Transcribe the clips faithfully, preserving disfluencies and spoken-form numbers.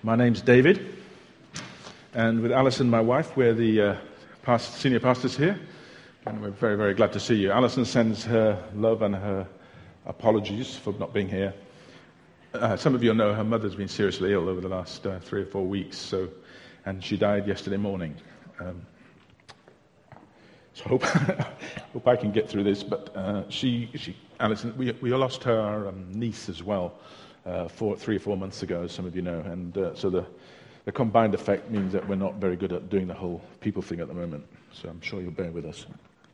My name's David, and with Alison, my wife, we're the uh, past, senior pastors here, and we're very, very glad to see you. Alison sends her love and her apologies for not being here. Uh, some of you know her mother's been seriously ill over the last uh, three or four weeks, so, and she died yesterday morning. Um, so I hope, hope I can get through this, but uh, she, she, Alison, we, we lost her um, niece as well. Uh, four, three or four months ago, as some of you know, and uh, so the, the combined effect means that we're not very good at doing the whole people thing at the moment. So I'm sure you'll bear with us.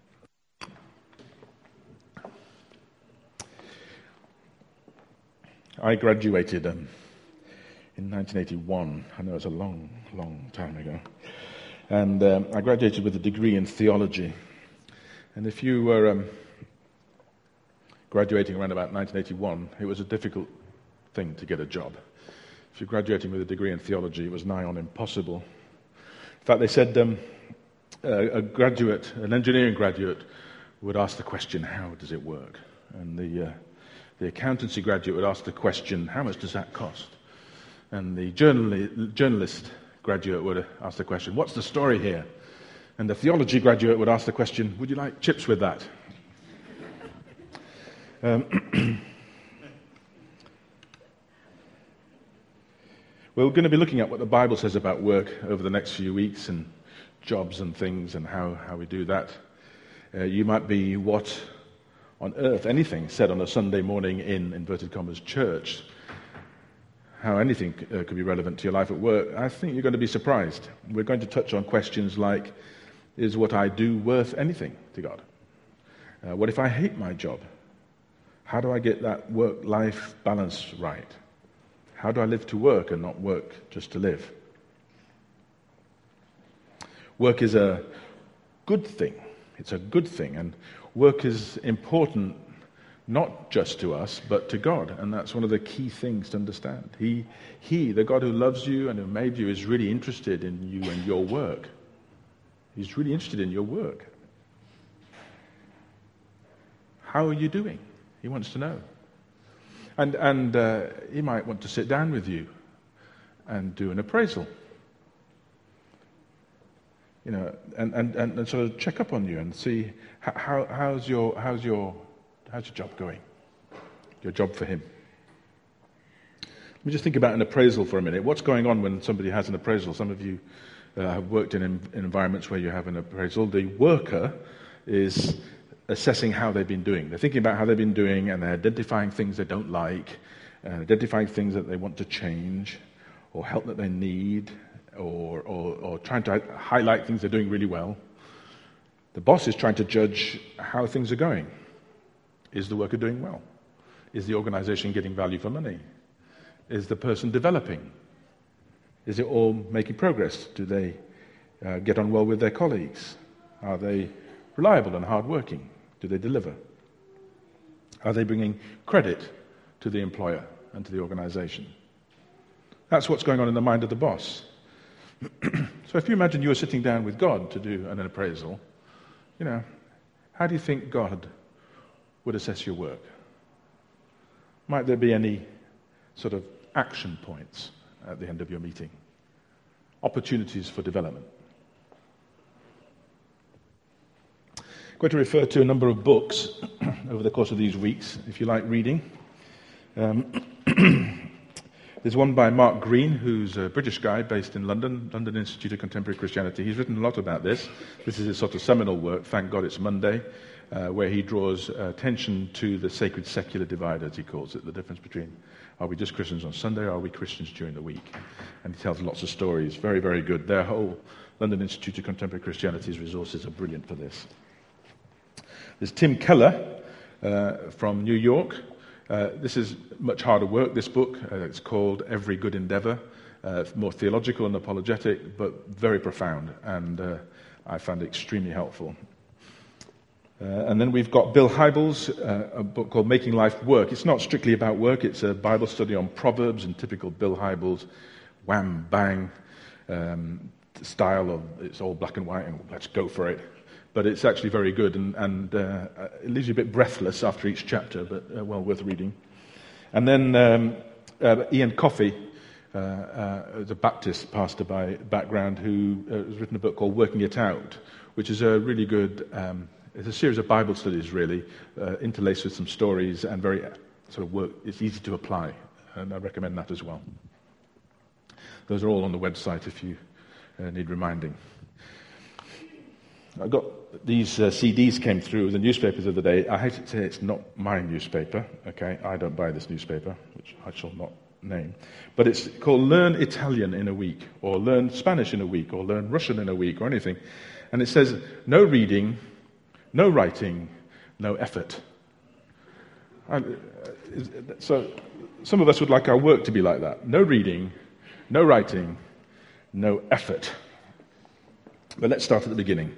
I graduated um, in nineteen eighty-one. I know it's a long, long time ago, and um, I graduated with a degree in theology. And if you were um, graduating around about nineteen eighty-one, it was a difficult thing to get a job. If you're graduating with a degree in theology, it was nigh on impossible. In fact, they said um, a, a graduate, an engineering graduate, would ask the question, how does it work? And the, uh, the accountancy graduate would ask the question, how much does that cost? And the journali- journalist graduate would ask the question, what's the story here? And the theology graduate would ask the question, would you like chips with that? Um, We're going to be looking at what the Bible says about work over the next few weeks and jobs and things and how, how we do that. Uh, you might be, what on earth, anything said on a Sunday morning in, inverted commas, church, how anything uh, could be relevant to your life at work. I think you're going to be surprised. We're going to touch on questions like, is what I do worth anything to God? Uh, what if I hate my job? How do I get that work-life balance right? How do I live to work and not work just to live? Work is a good thing. It's a good thing. And work is important not just to us, but to God. And that's one of the key things to understand. He, he, the God who loves you and who made you, is really interested in you and your work. He's really interested in your work. How are you doing? He wants to know. And, and uh, he might want to sit down with you and do an appraisal, you know, and, and, and sort of check up on you and see how, how's your how's your how's your job going, your job for him. Let me just think about an appraisal for a minute. What's going on when somebody has an appraisal? Some of you uh, have worked in, in environments where you have an appraisal. The worker is assessing how they've been doing. They're thinking about how they've been doing, and they're identifying things they don't like, and identifying things that they want to change, or help that they need, or, or, or trying to highlight things they're doing really well. The boss is trying to judge how things are going. Is the worker doing well? Is the organization getting value for money? Is the person developing? Is it all making progress? Do they uh, get on well with their colleagues? Are they reliable and hardworking? Do they deliver? Are they bringing credit to the employer and to the organization? That's what's going on in the mind of the boss. So if you imagine you were sitting down with God to do an appraisal, you know, how do you think God would assess your work? Might there be any sort of action points at the end of your meeting? Opportunities for development? I'm going to refer to a number of books over the course of these weeks, if you like reading. Um, there's one by Mark Green, who's a British guy based in London, London Institute of Contemporary Christianity. He's written a lot about this. This is his sort of seminal work, Thank God It's Monday, uh, where he draws uh, attention to the sacred-secular divide, as he calls it, the difference between are we just Christians on Sunday or are we Christians during the week? And he tells lots of stories. Very, very good. Their whole London Institute of Contemporary Christianity's resources are brilliant for this. There's Tim Keller uh, from New York. Uh, this is much harder work, this book. Uh, it's called Every Good Endeavor. Uh, it's more theological and apologetic, but very profound, and uh, I found it extremely helpful. Uh, and then we've got Bill Hybels, uh, a book called Making Life Work. It's not strictly about work. It's a Bible study on Proverbs and typical Bill Hybels, wham, bang, um, style of it's all black and white, and let's go for it. But it's actually very good, and, and uh, it leaves you a bit breathless after each chapter, but uh, well worth reading. And then um, uh, Ian Coffey, uh, uh, the Baptist pastor by background who uh, has written a book called Working It Out, which is a really good, um, it's a series of Bible studies really, uh, interlaced with some stories and very sort of work, it's easy to apply, and I recommend that as well. Those are all on the website if you uh, need reminding. I got these uh, C Ds came through the newspapers of the day. I hate to say it's not my newspaper, okay? I don't buy this newspaper, which I shall not name. But it's called Learn Italian in a Week, or Learn Spanish in a Week, or Learn Russian in a Week, or anything. And it says, no reading, no writing, no effort. I, so some of us would like our work to be like that. No reading, no writing, no effort. But let's start at the beginning.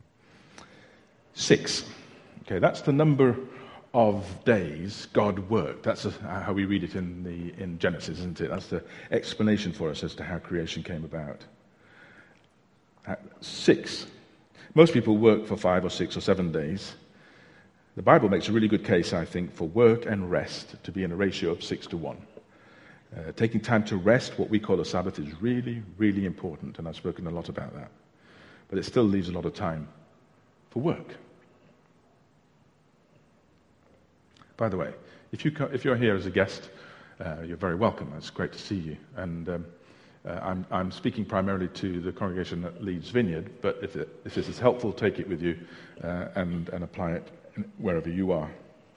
Six. Okay, that's the number of days God worked. That's how we read it in the in Genesis, isn't it? That's the explanation for us as to how creation came about. Uh, six. Most people work for five or six or seven days. The Bible makes a really good case, I think, for work and rest to be in a ratio of six to one. Uh, taking time to rest, what we call a Sabbath, is really, really important, and I've spoken a lot about that. But it still leaves a lot of time for work. By the way, if, you co- if you're here as a guest, uh, you're very welcome. It's great to see you. And um, uh, I'm, I'm speaking primarily to the congregation at Leeds Vineyard, but if, it, if this is helpful, take it with you uh, and, and apply it wherever you are.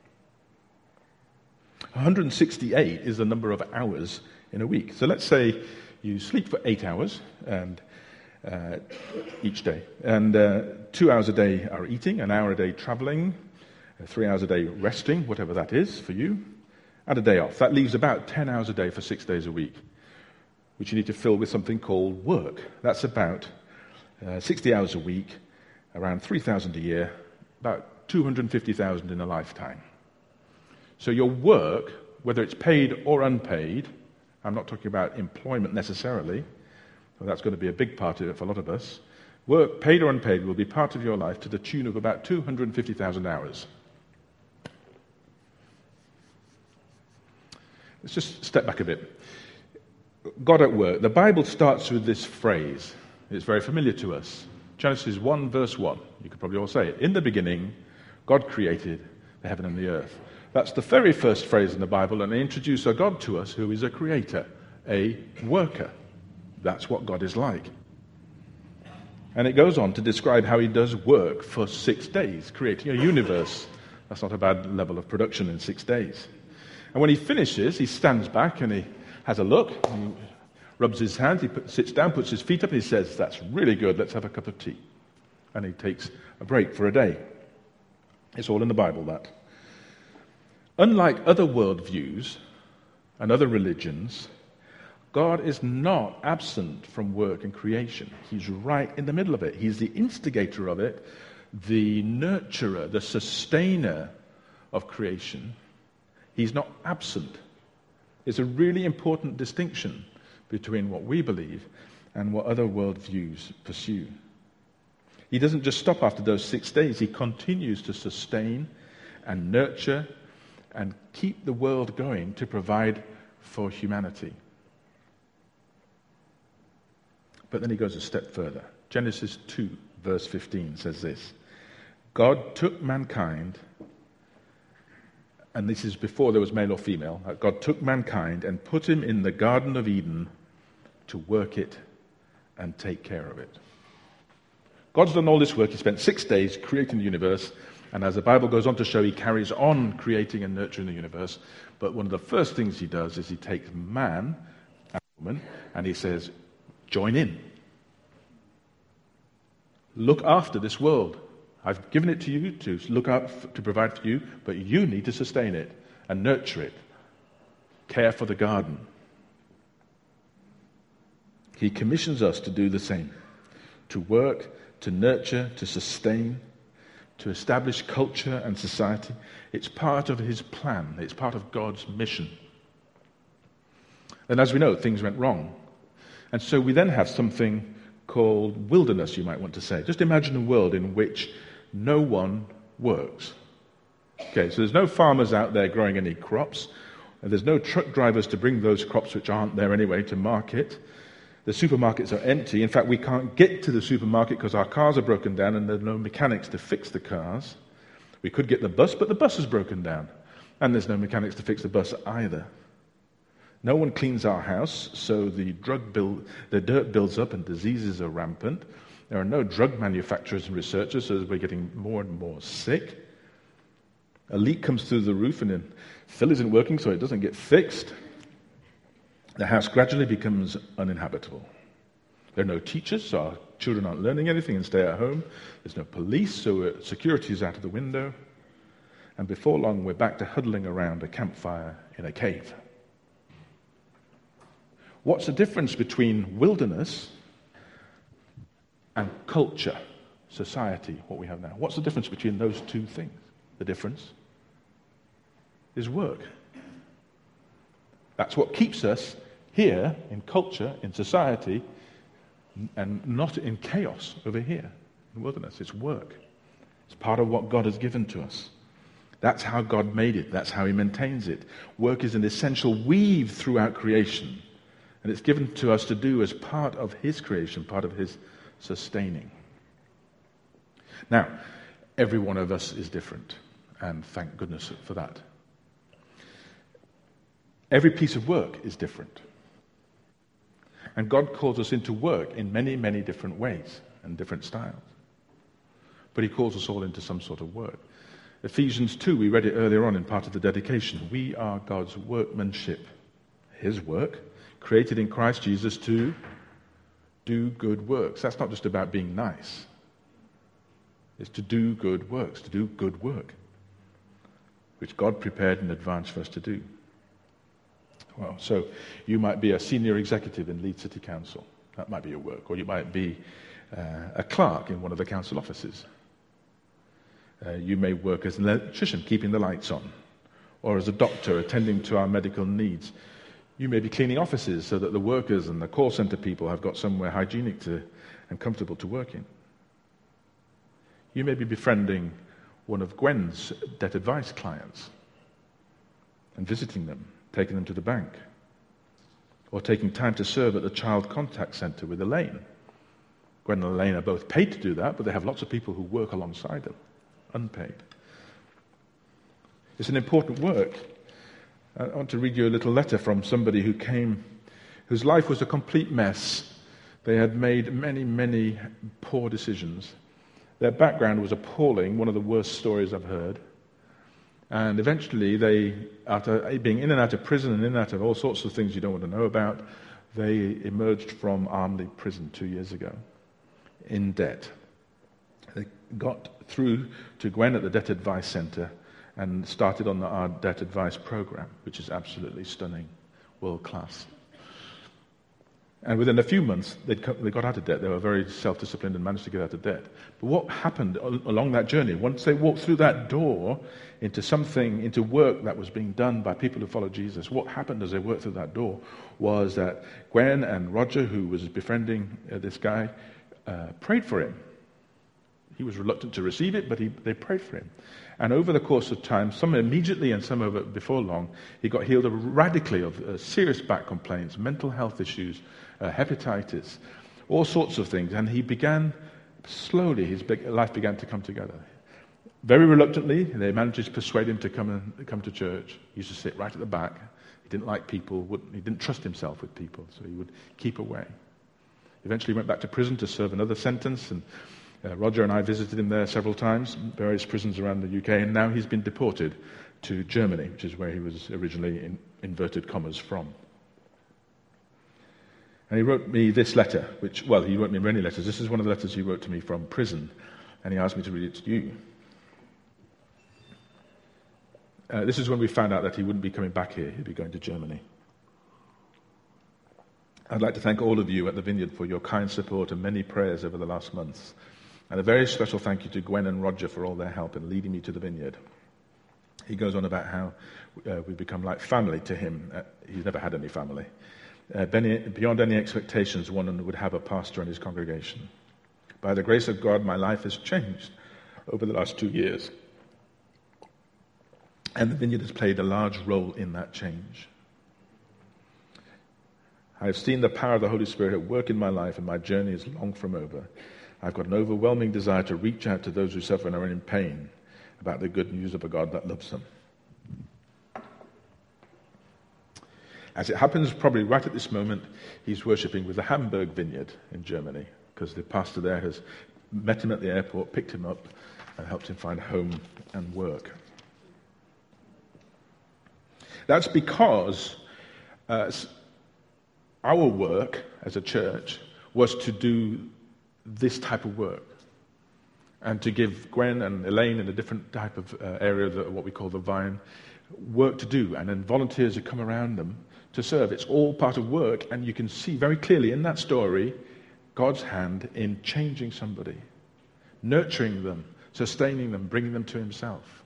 one hundred sixty-eight is the number of hours in a week. So let's say you sleep for eight hours and uh, each day, and uh, two hours a day are eating, an hour a day traveling, uh, three hours a day resting, whatever that is for you, and a day off. That leaves about ten hours a day for six days a week, which you need to fill with something called work. That's about uh, sixty hours a week, around three thousand a year, about two hundred fifty thousand in a lifetime. So your work, whether it's paid or unpaid, I'm not talking about employment necessarily, well, that's going to be a big part of it for a lot of us. Work, paid or unpaid, will be part of your life to the tune of about two hundred fifty thousand hours. Let's just step back a bit. God at work. The Bible starts with this phrase. It's very familiar to us. Genesis one, verse one. You could probably all say it. In the beginning, God created the heaven and the earth. That's the very first phrase in the Bible, and they introduce a God to us who is a creator, a worker. That's what God is like. And it goes on to describe how he does work for six days, creating a universe. That's not a bad level of production in six days. And when he finishes, he stands back and he has a look, he rubs his hands, he put, sits down, puts his feet up, and he says, that's really good, let's have a cup of tea. And he takes a break for a day. It's all in the Bible, that. Unlike other worldviews and other religions, God is not absent from work and creation. He's right in the middle of it. He's the instigator of it, the nurturer, the sustainer of creation. He's not absent. It's a really important distinction between what we believe and what other worldviews pursue. He doesn't just stop after those six days. He continues to sustain and nurture and keep the world going to provide for humanity. But then he goes a step further. Genesis two, verse fifteen says this. God took mankind, and this is before there was male or female, God took mankind and put him in the Garden of Eden to work it and take care of it. God's done all this work. He spent six days creating the universe, and as the Bible goes on to show, he carries on creating and nurturing the universe. But one of the first things he does is he takes man and woman, and he says, join in. Look after this world. I've given it to you to look out, to provide for you, but you need to sustain it and nurture it. Care for the garden. He commissions us to do the same. To work, to nurture, to sustain, to establish culture and society. It's part of his plan. It's part of God's mission. And as we know, things went wrong. And so we then have something called wilderness, you might want to say. Just imagine a world in which no one works. Okay, so there's no farmers out there growing any crops. And there's no truck drivers to bring those crops which aren't there anyway to market. The supermarkets are empty. In fact, we can't get to the supermarket because our cars are broken down and there are no mechanics to fix the cars. We could get the bus, but the bus is broken down. And there's no mechanics to fix the bus either. No one cleans our house, so the drug bill, the dirt builds up and diseases are rampant. There are no drug manufacturers and researchers, so we're getting more and more sick. A leak comes through the roof and then fill isn't working, so it doesn't get fixed. The house gradually becomes uninhabitable. There are no teachers, so our children aren't learning anything and stay at home. There's no police, so security is out of the window. And before long, we're back to huddling around a campfire in a cave. What's the difference between wilderness and culture, society, what we have now? What's the difference between those two things? The difference is work. That's what keeps us here in culture, in society, and not in chaos over here in the wilderness. It's work. It's part of what God has given to us. That's how God made it. That's how he maintains it. Work is an essential weave throughout creation. And it's given to us to do as part of his creation, part of his sustaining. Now, every one of us is different. And thank goodness for that. Every piece of work is different. And God calls us into work in many, many different ways and different styles. But he calls us all into some sort of work. Ephesians two, we read it earlier on in part of the dedication. We are God's workmanship, his work, created in Christ Jesus to do good works. That's not just about being nice. It's to do good works, to do good work, which God prepared in advance for us to do. Well, so you might be a senior executive in Leeds City Council. That might be your work. Or you might be uh, a clerk in one of the council offices. Uh, you may work as an electrician, keeping the lights on. Or as a doctor, attending to our medical needs. You may be cleaning offices so that the workers and the call center people have got somewhere hygienic to, and comfortable to work in. You may be befriending one of Gwen's debt advice clients and visiting them, taking them to the bank, or taking time to serve at the child contact center with Elaine. Gwen and Elaine are both paid to do that, but they have lots of people who work alongside them, unpaid. It's an important work. I want to read you a little letter from somebody who came, whose life was a complete mess. They had made many, many poor decisions. Their background was appalling, one of the worst stories I've heard. And eventually they, after being in and out of prison and in and out of all sorts of things you don't want to know about, they emerged from Armley prison two years ago in debt. They got through to Gwen at the Debt Advice Centre and started on the, our Debt Advice program, which is absolutely stunning, world class. And within a few months, they'd co- they got out of debt. They were very self-disciplined and managed to get out of debt. But what happened al- along that journey, once they walked through that door into something, into work that was being done by people who follow Jesus, what happened as they worked through that door was that Gwen and Roger, who was befriending uh, this guy, uh, prayed for him. He was reluctant to receive it, but he, they prayed for him. And over the course of time, some immediately and some of it before long, he got healed radically of uh, serious back complaints, mental health issues, uh, hepatitis, all sorts of things. And he began, slowly, his big, life began to come together. Very reluctantly, they managed to persuade him to come and come to church. He used to sit right at the back. He didn't like people. Wouldn't, he didn't trust himself with people, so he would keep away. Eventually went back to prison to serve another sentence, and uh, Roger and I visited him there several times, various prisons around the U K, and now he's been deported to Germany, which is where he was originally, in inverted commas, from. And he wrote me this letter, which, well, he wrote me many letters. This is one of the letters he wrote to me from prison, and he asked me to read it to you. Uh, this is when we found out that he wouldn't be coming back here, he'd be going to Germany. I'd like to thank all of you at the Vineyard for your kind support and many prayers over the last months. And a very special thank you to Gwen and Roger for all their help in leading me to the Vineyard. He goes on about how uh, we've become like family to him. Uh, he's never had any family. Uh, beyond any expectations one would have a pastor and his congregation. By the grace of God, my life has changed over the last two years. And the vineyard has played a large role in that change. I've seen the power of the Holy Spirit at work in my life, and my journey is long from over. I've got an overwhelming desire to reach out to those who suffer and are in pain about the good news of a God that loves them. As it happens, probably right at this moment, he's worshipping with the Hamburg Vineyard in Germany, because the pastor there has met him at the airport, picked him up, and helped him find home and work. That's because uh, our work as a church was to do this type of work, and to give Gwen and Elaine in a different type of uh, area, the, what we call the Vine, work to do, and then volunteers who come around them to serve. It's all part of work, and you can see very clearly in that story God's hand in changing somebody, nurturing them, sustaining them, bringing them to himself.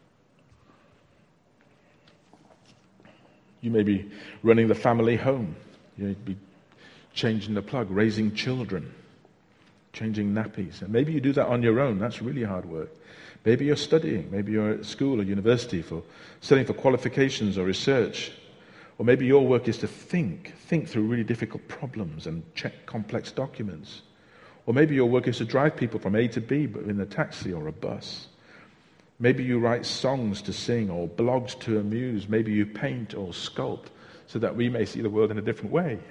You may be running the family home. You may be changing the plug, raising children, changing nappies. And maybe you do that on your own. That's really hard work. Maybe you're studying. Maybe you're at school or university for studying for qualifications or research. Or maybe your work is to think, think through really difficult problems and check complex documents. Or maybe your work is to drive people from A to B, but in a taxi or a bus. Maybe you write songs to sing or blogs to amuse. Maybe you paint or sculpt so that we may see the world in a different way.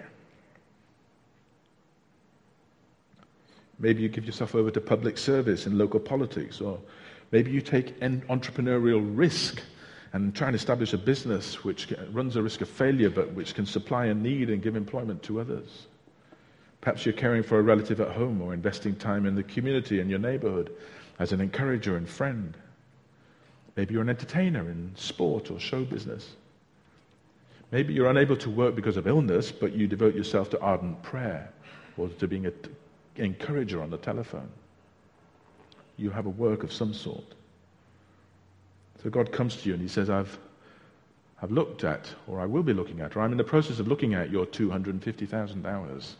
Maybe you give yourself over to public service in local politics, or maybe you take an entrepreneurial risk and try and establish a business which runs a risk of failure but which can supply a need and give employment to others. Perhaps you're caring for a relative at home or investing time in the community and your neighborhood as an encourager and friend. Maybe you're an entertainer in sport or show business. Maybe you're unable to work because of illness, but you devote yourself to ardent prayer or to being an encourager on the telephone. You have a work of some sort. So God comes to you and he says, I've, I've looked at, or I will be looking at, or I'm in the process of looking at your two hundred fifty thousand hours.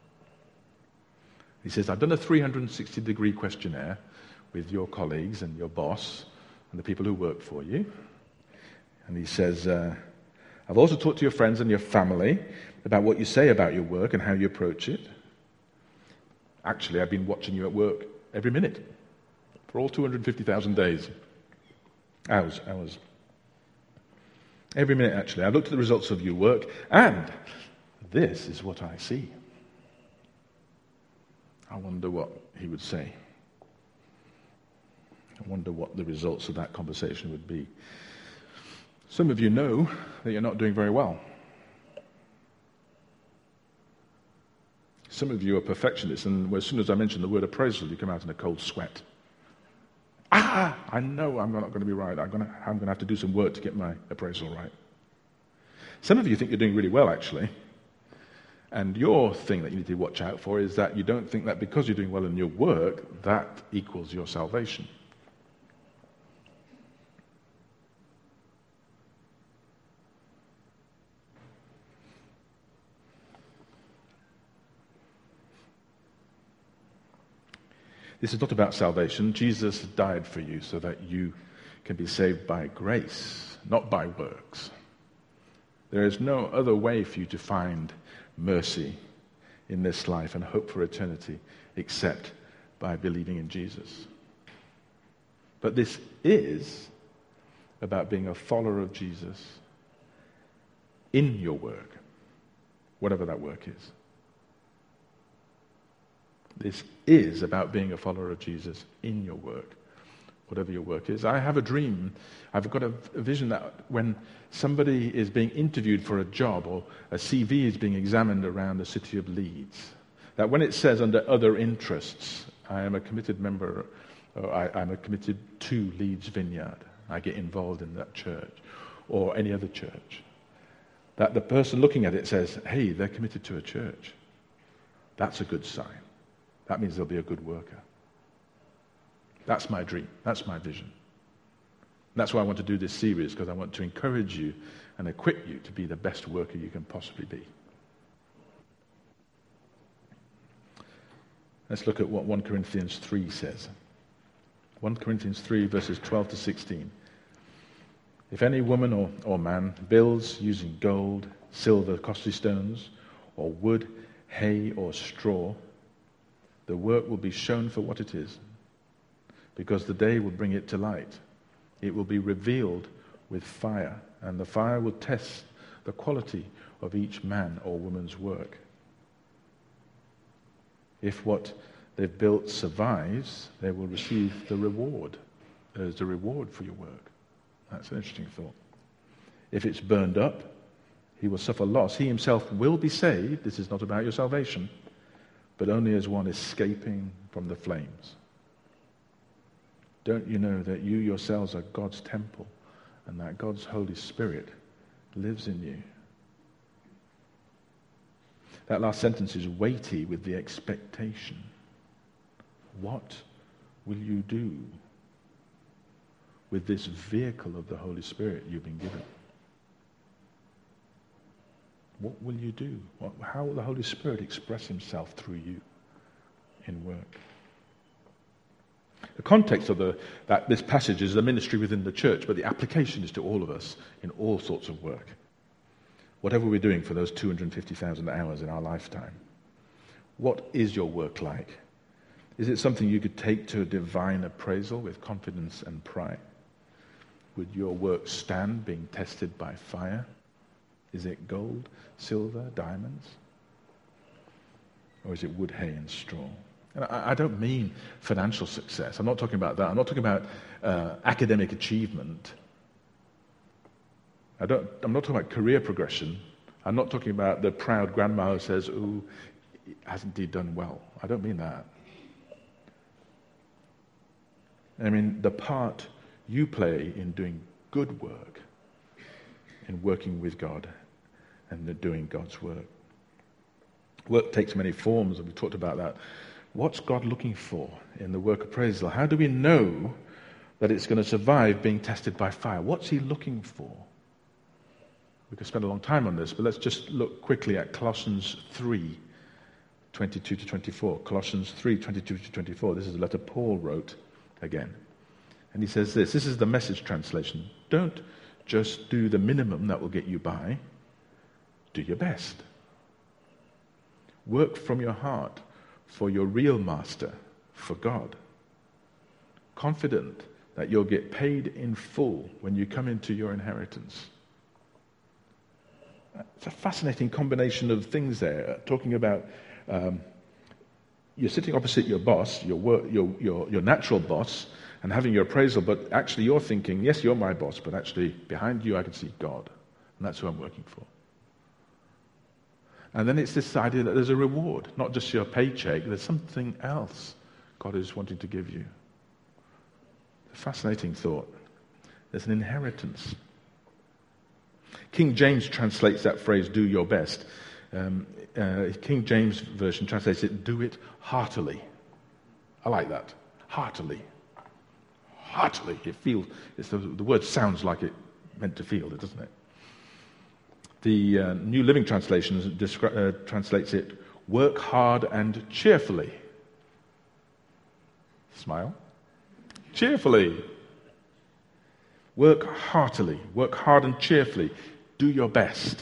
He says, I've done a three hundred sixty degree questionnaire with your colleagues and your boss and the people who work for you. And he says, uh, I've also talked to your friends and your family about what you say about your work and how you approach it. Actually, I've been watching you at work every minute for all two hundred fifty thousand days. Hours, hours. Every minute, actually. I've looked at the results of your work, and this is what I see. I wonder what he would say. I wonder what the results of that conversation would be. Some of you know that you're not doing very well. Some of you are perfectionists, and as soon as I mention the word appraisal, you come out in a cold sweat. Ah, I know I'm not going to be right. I'm going to, I'm going to have to do some work to get my appraisal right. Some of you think you're doing really well, actually. And your thing that you need to watch out for is that you don't think that because you're doing well in your work, that equals your salvation. This is not about salvation. Jesus died for you so that you can be saved by grace, not by works. There is no other way for you to find mercy in this life and hope for eternity except by believing in Jesus. But this is about being a follower of Jesus in your work, whatever that work is. This is about being a follower of Jesus in your work, whatever your work is. I have a dream. I've got a, a vision that when somebody is being interviewed for a job or a C V is being examined around the city of Leeds, that when it says under other interests, I am a committed member, or I, I'm a committed to Leeds Vineyard, I get involved in that church or any other church, that the person looking at it says, hey, they're committed to a church. That's a good sign. That means they'll be a good worker. That's my dream. That's my vision. And that's why I want to do this series, because I want to encourage you and equip you to be the best worker you can possibly be. Let's look at what First Corinthians three says. First Corinthians three, verses twelve to sixteen. If any woman or, or man builds using gold, silver, costly stones, or wood, hay, or straw, the work will be shown for what it is, because the day will bring it to light. It will be revealed with fire, and the fire will test the quality of each man or woman's work. If what they've built survives, they will receive the reward. There's a reward for your work. That's an interesting thought. If it's burned up, he will suffer loss. He himself will be saved. This is not about your salvation, but only as one escaping from the flames. Don't you know that you yourselves are God's temple and that God's Holy Spirit lives in you? That last sentence is weighty with the expectation. What will you do with this vehicle of the Holy Spirit you've been given? What will you do? What, how will the Holy Spirit express himself through you in work? The context of the, that this passage is the ministry within the church, but the application is to all of us in all sorts of work. Whatever we're doing for those two hundred fifty thousand hours in our lifetime. What is your work like? Is it something you could take to a divine appraisal with confidence and pride? Would your work stand being tested by fire? Is it gold, silver, diamonds? Or is it wood, hay, and straw? And I, I don't mean financial success. I'm not talking about that. I'm not talking about uh, academic achievement. I don't, I'm not talking about career progression. I'm not talking about the proud grandma who says, "Ooh, hasn't he done well?" I don't mean that. I mean the part you play in doing good work, in working with God and doing God's work. Work takes many forms, and we talked about that. What's God looking for in the work appraisal? How do we know that it's going to survive being tested by fire? What's he looking for? We could spend a long time on this, but let's just look quickly at Colossians three, twenty-two to twenty-four. Colossians three, twenty-two to twenty-four. This is a letter Paul wrote again. And he says this. This is the Message translation. Don't just do the minimum that will get you by. Do your best. Work from your heart for your real master, for God. Confident that you'll get paid in full when you come into your inheritance. It's a fascinating combination of things there, talking about um, you're sitting opposite your boss, your, work, your, your, your natural boss, and having your appraisal, but actually you're thinking, yes, you're my boss, but actually behind you I can see God, and that's who I'm working for. And then it's this idea that there's a reward, not just your paycheck, there's something else God is wanting to give you. A fascinating thought. There's an inheritance. King James translates that phrase, do your best. Um, uh, King James Version translates it, do it heartily. I like that. Heartily. Heartily. It feels, it's the, the word sounds like it meant to feel it, doesn't it? The uh, New Living Translation descri- uh, translates it, work hard and cheerfully. Smile. Cheerfully. Work heartily. Work hard and cheerfully. Do your best.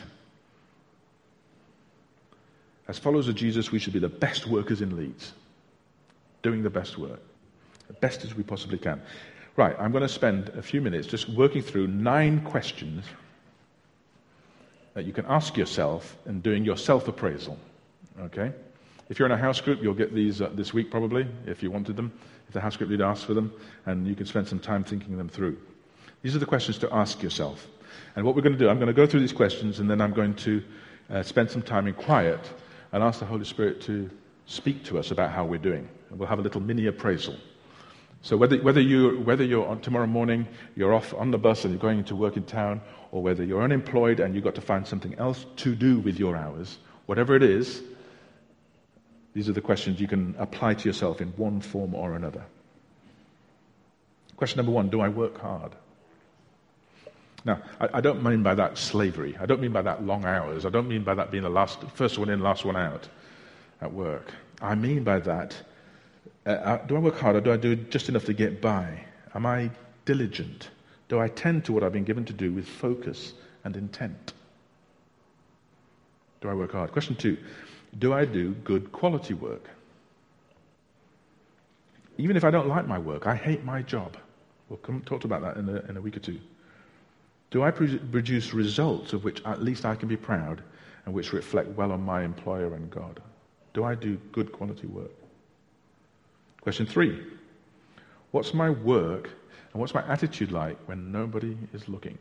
As followers of Jesus, we should be the best workers in Leeds. Doing the best work. The best as we possibly can. Right, I'm going to spend a few minutes just working through nine questions that you can ask yourself and doing your self-appraisal. Okay? If you're in a house group, you'll get these uh, this week probably, if you wanted them. If the house group lead asks for them, and you can spend some time thinking them through. These are the questions to ask yourself. And what we're going to do, I'm going to go through these questions, and then I'm going to uh, spend some time in quiet and ask the Holy Spirit to speak to us about how we're doing. And we'll have a little mini appraisal. So whether whether you whether you're on tomorrow morning, you're off on the bus and you're going to work in town, or whether you're unemployed and you've got to find something else to do with your hours, whatever it is, these are the questions you can apply to yourself in one form or another. Question number one, do I work hard? Now, I, I don't mean by that slavery. I don't mean by that long hours. I don't mean by that being the last, first one in, last one out at work. I mean by that, uh, do I work hard or do I do just enough to get by? Am I diligent? Do I tend to what I've been given to do with focus and intent? Do I work hard? Question two, do I do good quality work? Even if I don't like my work, I hate my job. We'll come talk about that in a, in a week or two. Do I produce results of which at least I can be proud and which reflect well on my employer and God? Do I do good quality work? Question three, what's my work and what's my attitude like when nobody is looking?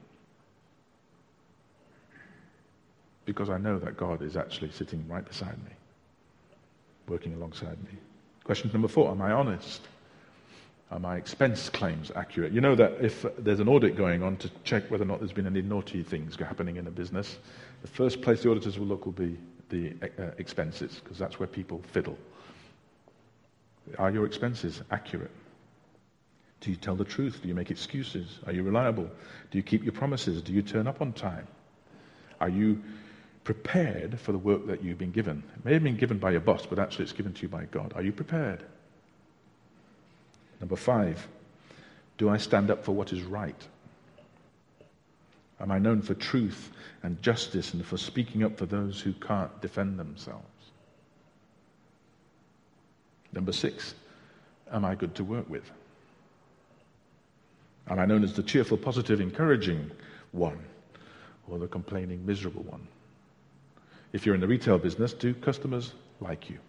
Because I know that God is actually sitting right beside me, working alongside me. Question number four, am I honest? Are my expense claims accurate? You know that if there's an audit going on to check whether or not there's been any naughty things happening in a business, the first place the auditors will look will be the uh, expenses, because that's where people fiddle. Are your expenses accurate? Do you tell the truth? Do you make excuses? Are you reliable? Do you keep your promises? Do you turn up on time? Are you prepared for the work that you've been given? It may have been given by your boss, but actually it's given to you by God. Are you prepared? Number five, do I stand up for what is right? Am I known for truth and justice and for speaking up for those who can't defend themselves? Number six, am I good to work with? Am I known as the cheerful, positive, encouraging one or the complaining, miserable one? If you're in the retail business, do customers like you?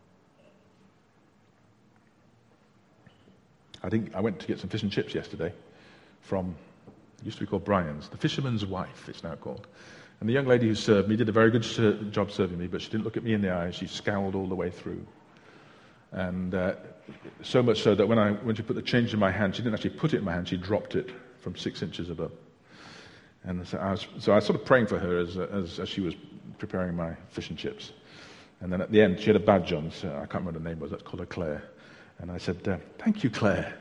I think I went to get some fish and chips yesterday from, it used to be called Brian's, the Fisherman's Wife, it's now called. And the young lady who served me did a very good ser- job serving me, but she didn't look at me in the eye. She scowled all the way through. And uh, so much so that when I when she put the change in my hand, she didn't actually put it in my hand, she dropped it from six inches above. And so I was, so I was sort of praying for her as, as, as she was preparing my fish and chips. And then at the end, she had a badge on, so I can't remember what her name was, let's call her Claire. And I said, uh, thank you, Claire.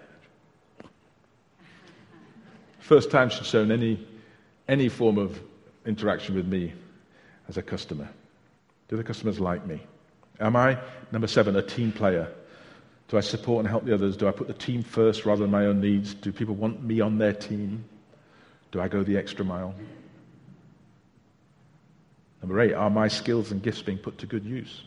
First time she'd shown any any form of interaction with me as a customer. Do the customers like me? Am I, number seven, a team player? Do I support and help the others? Do I put the team first rather than my own needs? Do people want me on their team? Do I go the extra mile? Number eight, are my skills and gifts being put to good use?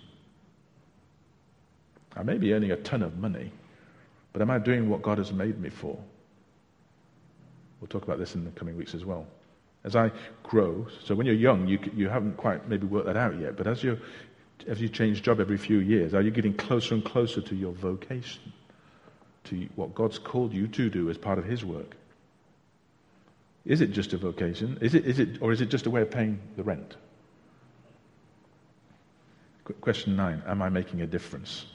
I may be earning a ton of money, but am I doing what God has made me for? We'll talk about this in the coming weeks as well. As I grow, so when you're young, you you haven't quite maybe worked that out yet, but as you as you change job every few years, are you getting closer and closer to your vocation, to what God's called you to do as part of His work? Is it just a vocation? Is it is it or is it just a way of paying the rent? Qu- Question nine: am I making a difference?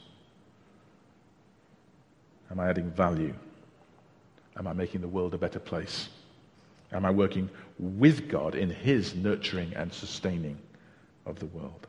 Am I adding value? Am I making the world a better place? Am I working with God in His nurturing and sustaining of the world?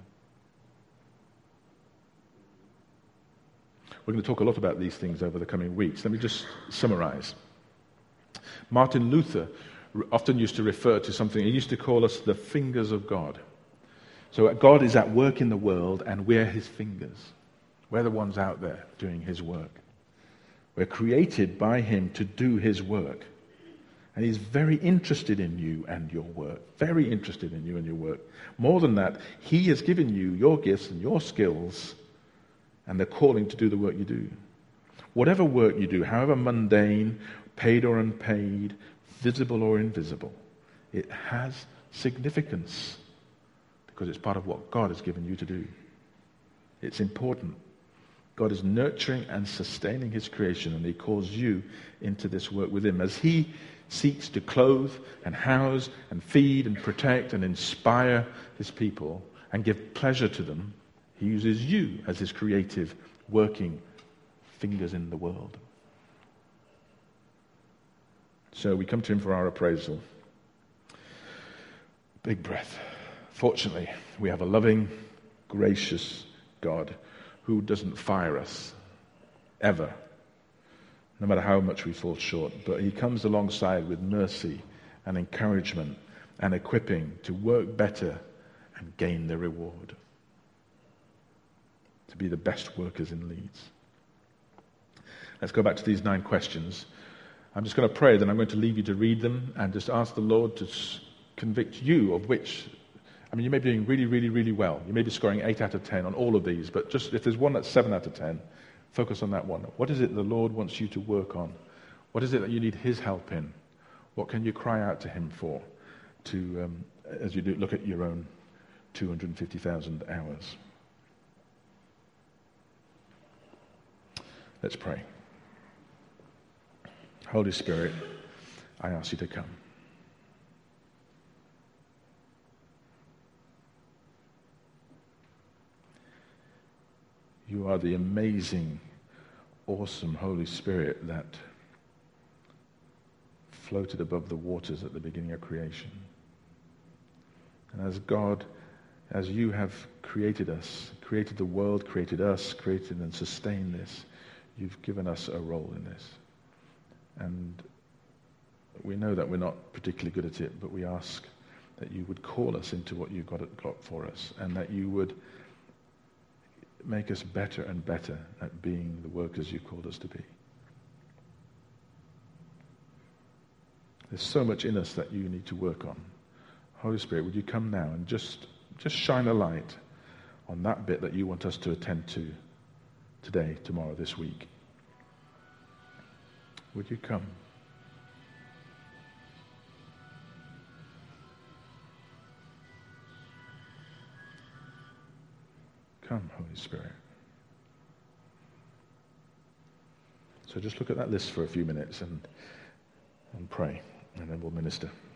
We're going to talk a lot about these things over the coming weeks. Let me just summarize. Martin Luther often used to refer to something, he used to call us the fingers of God. So God is at work in the world and we're His fingers. We're the ones out there doing His work. We're created by Him to do His work. And He's very interested in you and your work. Very interested in you and your work. More than that, He has given you your gifts and your skills and the calling to do the work you do. Whatever work you do, however mundane, paid or unpaid, visible or invisible, it has significance because it's part of what God has given you to do. It's important. God is nurturing and sustaining His creation, and He calls you into this work with Him. As He seeks to clothe and house and feed and protect and inspire His people and give pleasure to them, He uses you as His creative, working fingers in the world. So we come to Him for our appraisal. Big breath. Fortunately, we have a loving, gracious God who doesn't fire us, ever, no matter how much we fall short. But He comes alongside with mercy and encouragement and equipping to work better and gain the reward, to be the best workers in Leeds. Let's go back to these nine questions. I'm just going to pray, then I'm going to leave you to read them and just ask the Lord to convict you of which. I mean, you may be doing really, really, really well. You may be scoring eight out of ten on all of these, but just if there's one that's seven out of ten, focus on that one. What is it the Lord wants you to work on? What is it that you need his help in? What can you cry out to him for to, um, as you do look at your own two hundred fifty thousand hours? Let's pray. Holy Spirit, I ask you to come. You are the amazing, awesome Holy Spirit that floated above the waters at the beginning of creation. And as God, as you have created us, created the world, created us, created and sustained this, you've given us a role in this. And we know that we're not particularly good at it, but we ask that you would call us into what you've got, got for us, and that you would make us better and better at being the workers you called us to be. There's so much in us that you need to work on. Holy Spirit, would you come now and just, just shine a light on that bit that you want us to attend to today, tomorrow, this week. Would you come? Come, Holy Spirit. So just look at that list for a few minutes and, and pray, and then we'll minister.